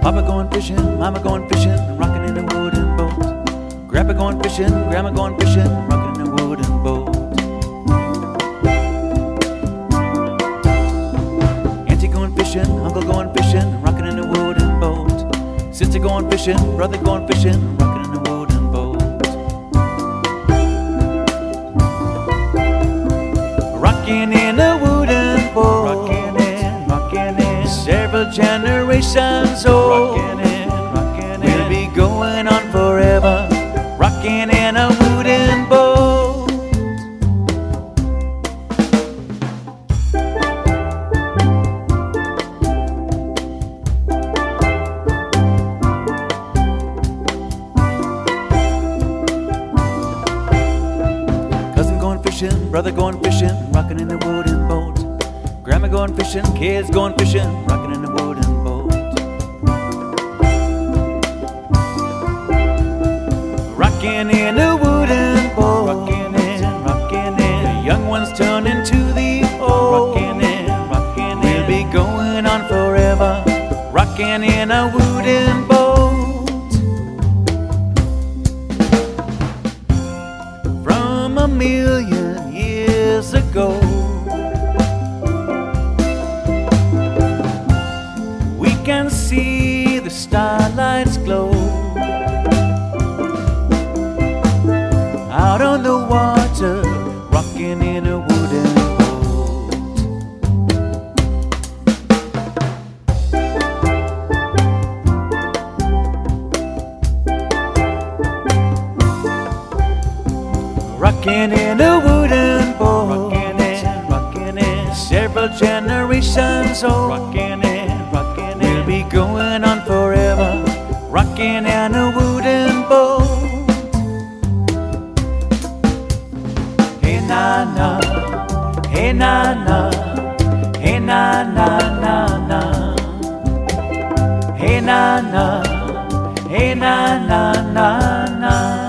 Papa going fishing, Mama going fishing, rocking in a wooden boat. Grandpa going fishing, Grandma going fishing, rocking in a wooden boat. Auntie going fishing, uncle going fishing, rocking in a wooden boat. Sister going fishing, brother going fishing, rocking in a wooden boat. Rocking in a wooden boat, rocking in, several generations old. We'll be going on forever, rocking in a wooden boat. Cousin going fishing, brother going fishing, rocking in a wooden boat. Grandma going fishing, kids going fishing, rocking in a wooden boat. Rocking in a wooden boat, rocking in. The young ones turn into the old, rocking in. We'll be going on forever, rocking in a wooden boat. From a million years ago, we can see the starlights glow out on the water, rocking in a wooden boat. Rocking in a wooden boat, rocking in, several generations old. Rocking in, we'll be going on forever, rocking in a wooden boat. Hey na na, hey na na, hey na na na na, hey na na, hey na na na na.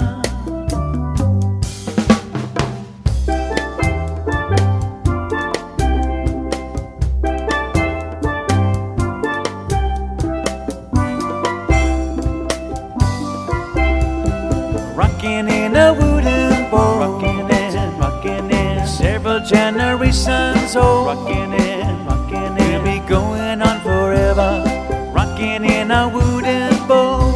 Rocking in a wooden boat, rocking in, several generations old. Rocking in, we'll be going on forever, rocking in a wooden boat.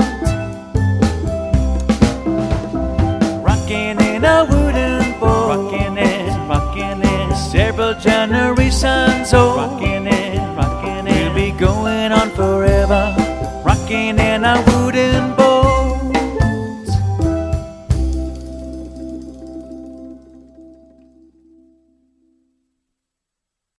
Rocking in a wooden boat, rocking in, several generations old.